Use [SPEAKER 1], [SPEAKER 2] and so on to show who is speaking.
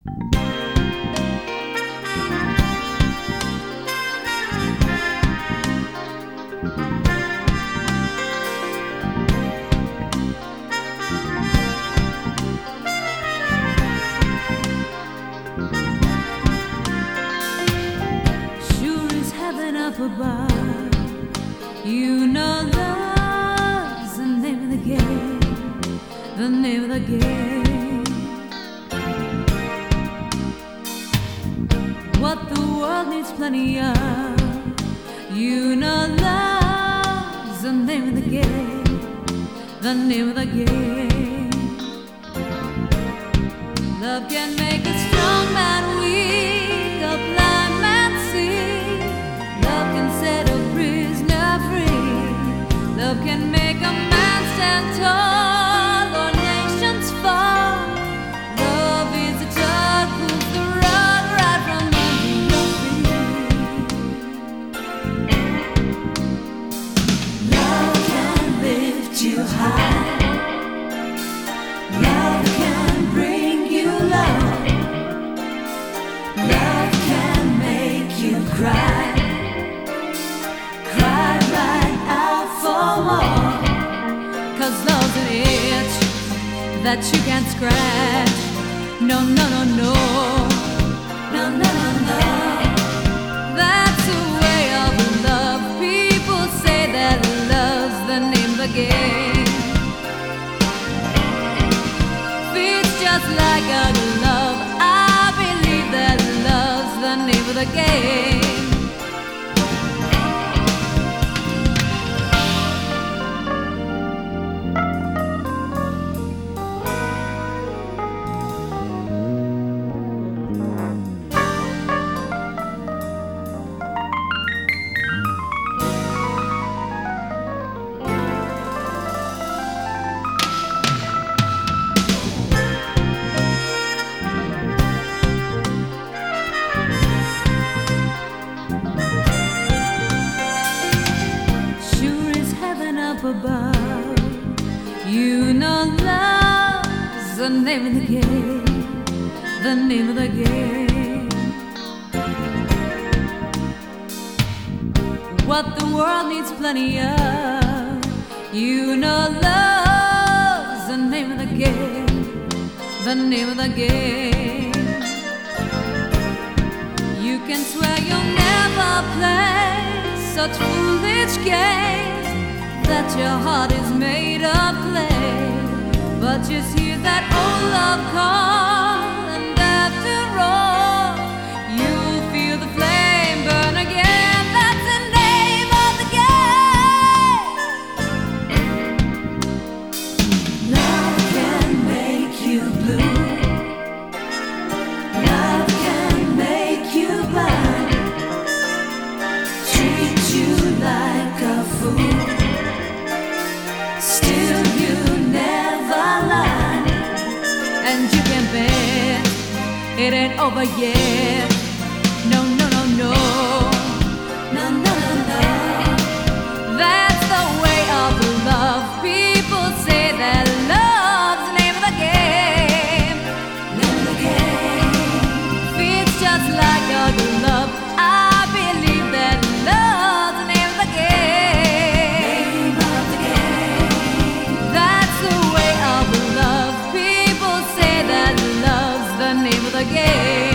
[SPEAKER 1] Sure is heaven up above. You know love's the name of the game, the name of the game. What the world needs plenty of. You know love's the name of the game, the name of the game. Love can make a strong man weak, a blind man see. Love can set a prisoner free. Love can make a man stand tall or nations fall. Love is a tug pulls the rug right from under your feet. Love can lift you high. Love can bring you low. Love can make you cry. Cry right out for more. 'Cause love's an itch that you can't scratch. No, no, no, no. No, no, no, no. That's the way of love. People say that love's the name of the game. Feels just like a glove. I believe that love's the name of the game. Up above, you know love's the name of the game, the name of the game. What the world needs plenty of. You know love's the name of the game, the name of the game. You can swear you'll never play such foolish games, that your heart is made of clay. But just hear that old love call, and after all, you'll feel the flame burn again. That's the name of the game. Love can make you blue. Love can make you blind. Treat you like a fool. Still you never lie. And you can bet it ain't over yet. No, no, no, no. No, no, no, no. That's the way of love. People say that love's the name of the game. Name of the game. Feels just like a glove. I believe that love's the name of the game. Name of the game. That's the way of love. People say that love's the name of the game.